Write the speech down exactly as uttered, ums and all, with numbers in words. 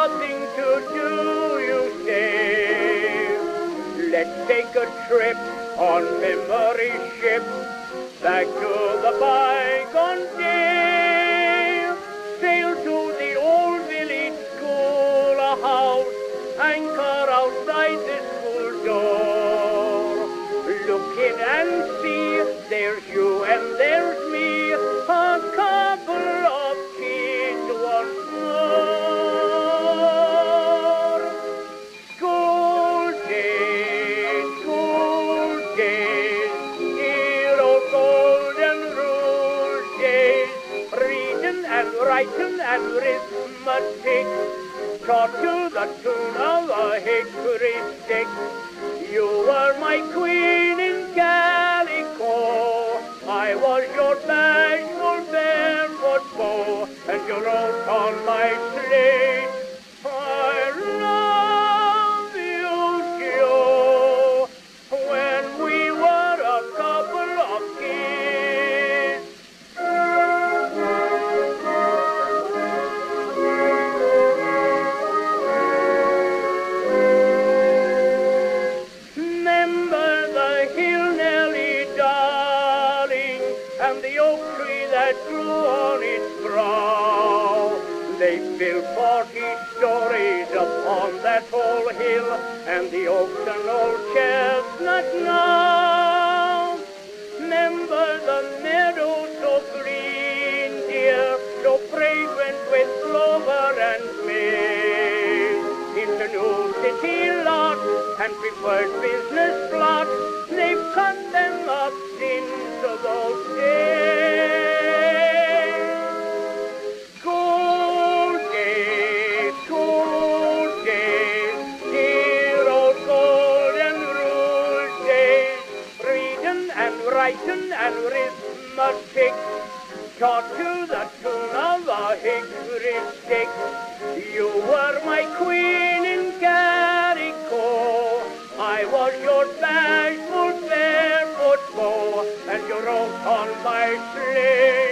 nothing to do, you say. Let's take a trip on memory ship back to the bygone days. Sail to the old village schoolhouse, anchor outside the school door. Look in and see, there's you and there's me, a couple of kids once more. School days, school days, dear old golden rule days, reading and writing and arithmetic, taught to the tune of a hickory stick. You were my queen in calico, I was your bashful barefoot beau, and you wrote on my slate, I love you, Joe, when we were a couple of kids. And the oak tree that grew on its brow. They built forty stories upon that whole hill, and the oaks and old chestnut now. Remember the meadow so green, dear, so fragrant with clover and maize. It's a new city lot and preferred business plot. They've cut them up since those days. School days, school days, dear old golden rule days, reading and writing and arithmetic, taught to the tune of a hickory stick. You were my queen in calico, I was your bashful barefoot beau, and you wrote on my slate.